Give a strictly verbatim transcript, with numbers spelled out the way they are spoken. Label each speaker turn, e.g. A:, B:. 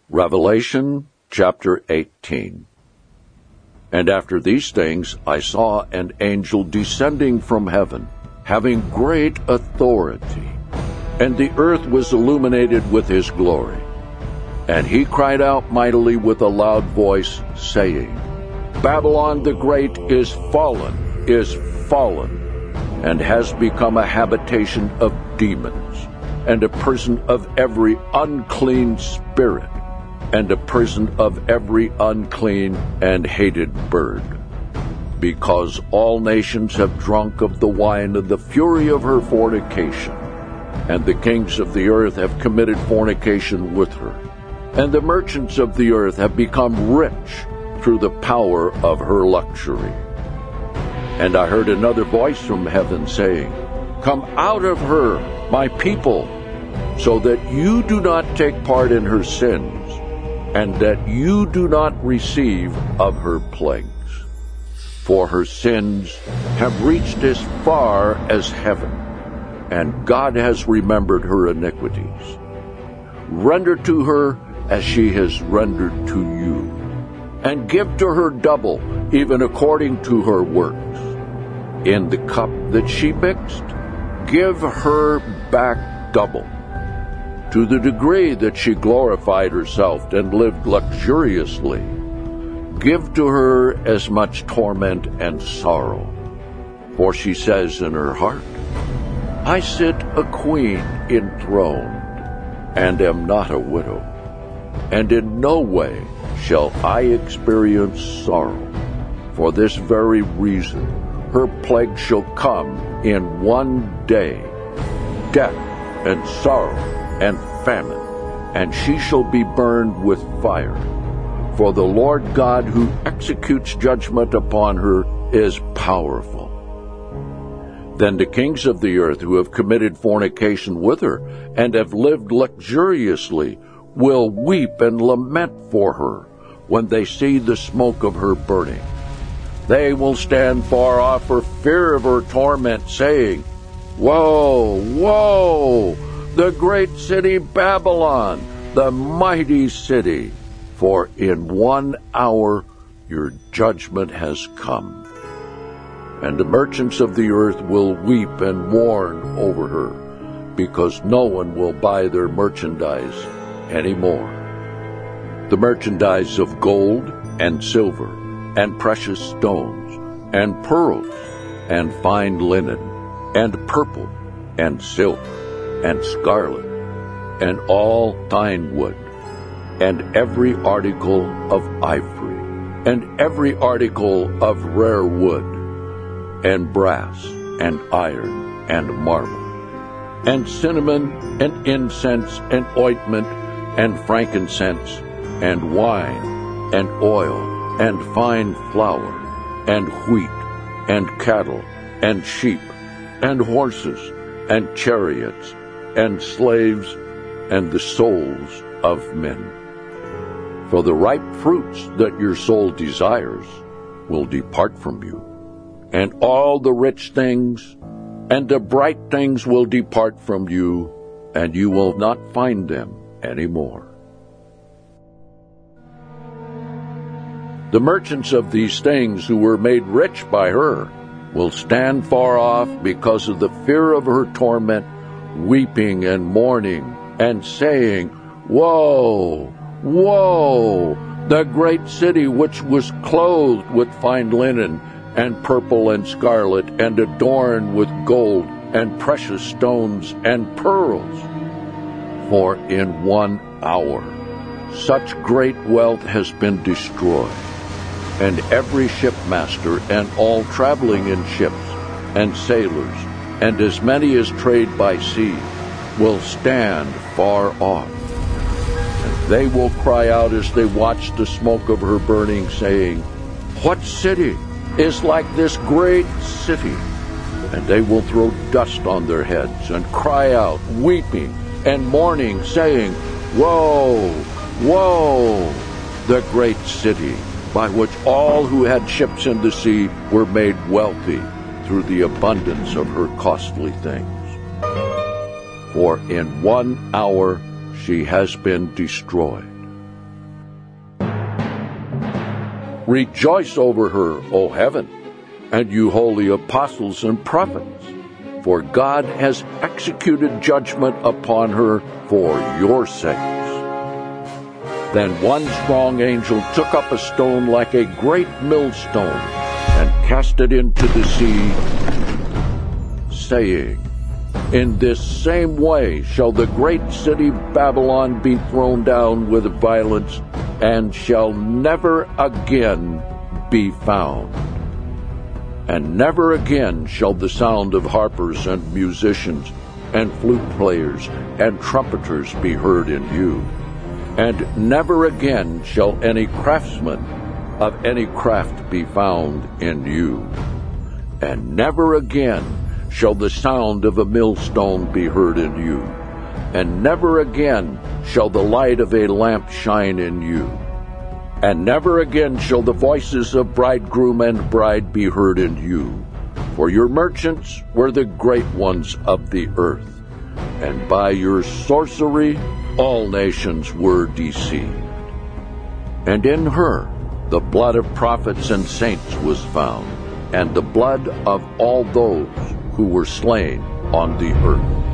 A: Revelation chapter eighteen. And after these things I saw an angel descending from heaven, having great authority, and the earth was illuminated with his glory. And he cried out mightily with a loud voice, saying, Babylon the Great is fallen, is fallen, and has become a habitation of demons, and a prison of every unclean spirit, and a prison of every unclean and hated bird, because all nations have drunk of the wine of the fury of her fornication, and the kings of the earth have committed fornication with her, and the merchants of the earth have become rich through the power of her luxury. And I heard another voice from heaven saying, Come out of her, my people, so that you do not take part in her sins, and that you do not receive of her plagues. For her sins have reached as far as heaven, and God has remembered her iniquities. Render to her as she has rendered to you, and give to her double, even according to her works. In the cup that she mixed, give her back double. To the degree that she glorified herself and lived luxuriously, give to her as much torment and sorrow. For she says in her heart, I sit a queen enthroned, and am not a widow, and in no way shall I experience sorrow. For this very reason her plague shall come in one day, death and sorrow and famine, and she shall be burned with fire. For the Lord God who executes judgment upon her is powerful. Then the kings of the earth who have committed fornication with her and have lived luxuriously will weep and lament for her when they see the smoke of her burning. They will stand far off for fear of her torment, saying, Woe, woe! The great city Babylon, the mighty city, for in one hour your judgment has come. And the merchants of the earth will weep and mourn over her, because no one will buy their merchandise any more. The merchandise of gold and silver and precious stones and pearls and fine linen and purple and silk and scarlet, and all fine wood, and every article of ivory, and every article of rare wood, and brass, and iron, and marble, and cinnamon, and incense, and ointment, and frankincense, and wine, and oil, and fine flour, and wheat, and cattle, and sheep, and horses, and chariots, and slaves, and the souls of men. For the ripe fruits that your soul desires will depart from you, and all the rich things and the bright things will depart from you, and you will not find them any more. The merchants of these things who were made rich by her will stand far off because of the fear of her torment, weeping and mourning, and saying, Woe, woe, the great city which was clothed with fine linen, and purple and scarlet, and adorned with gold, and precious stones, and pearls. For in one hour such great wealth has been destroyed, and every shipmaster, and all traveling in ships, and sailors, and as many as trade by sea, will stand far off. And they will cry out as they watch the smoke of her burning, saying, What city is like this great city? And they will throw dust on their heads, and cry out, weeping and mourning, saying, Woe, woe, the great city, by which all who had ships in the sea were made wealthy through the abundance of her costly things. For in one hour she has been destroyed. Rejoice over her, O heaven, and you holy apostles and prophets, for God has executed judgment upon her for your sakes. Then one strong angel took up a stone like a great millstone and cast it into the sea, saying, In this same way shall the great city Babylon be thrown down with violence, and shall never again be found. And never again shall the sound of harpers and musicians and flute players and trumpeters be heard in you. And never again shall any craftsman of any craft be found in you. And never again shall the sound of a millstone be heard in you. And never again shall the light of a lamp shine in you. And never again shall the voices of bridegroom and bride be heard in you. For your merchants were the great ones of the earth, and by your sorcery all nations were deceived. And in her the blood of prophets and saints was found, and the blood of all those who were slain on the earth.